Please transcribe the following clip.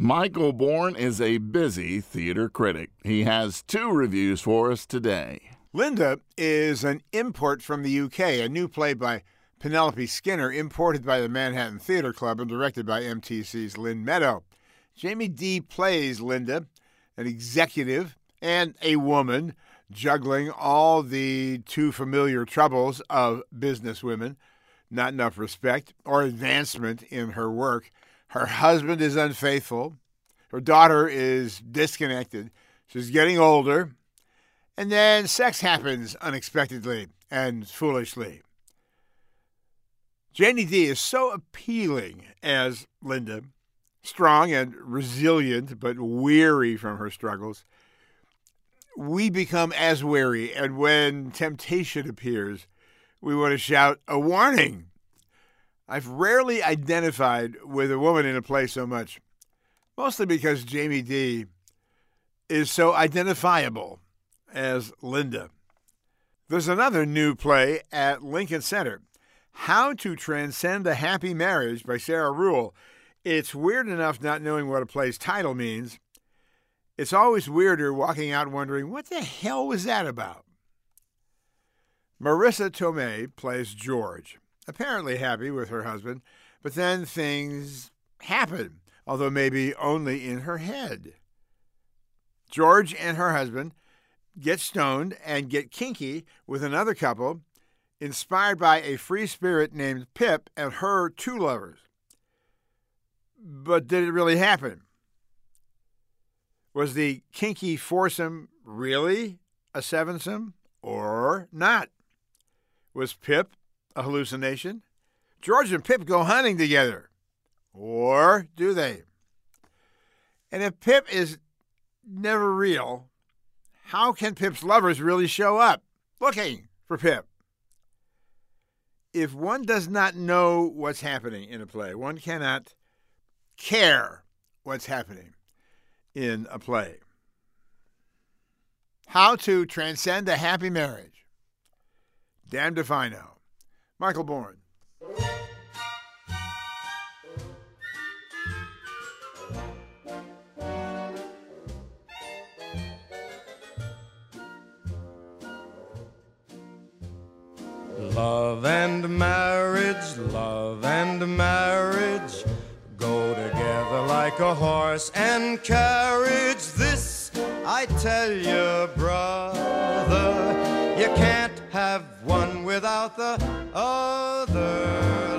Michael Bourne is a busy theater critic. He has 2 reviews for us today. Linda is an import from the UK, a new play by Penelope Skinner, imported by the Manhattan Theatre Club and directed by MTC's Lynn Meadow. Jamie Dee plays Linda, an executive and a woman, juggling all the too familiar troubles of businesswomen, not enough respect or advancement in her work. Her husband is unfaithful. Her daughter is disconnected. She's getting older. And then sex happens unexpectedly and foolishly. Jamie Dee is so appealing as Linda, strong and resilient, but weary from her struggles. We become as weary, and when temptation appears, we want to shout a warning. I've rarely identified with a woman in a play so much, mostly because Jamie Dee is so identifiable as Linda. There's another new play at Lincoln Center, How to Transcend a Happy Marriage by Sarah Ruhl. It's weird enough not knowing what a play's title means. It's always weirder walking out wondering, what the hell was that about? Marissa Tomei plays George, apparently happy with her husband, but then things happen, although maybe only in her head. George and her husband get stoned and get kinky with another couple, inspired by a free spirit named Pip and her 2 lovers. But did it really happen? Was the kinky foursome really a sevensome or not? Was Pip a hallucination? George and Pip go hunting together. Or do they? And if Pip is never real, how can Pip's lovers really show up looking for Pip? If one does not know what's happening in a play, one cannot care what's happening in a play. How to Transcend a Happy Marriage. Damned if I know. Michael Bourne. Love and marriage go together like a horse and carriage. This I tell you, brother, you can't have one without the other.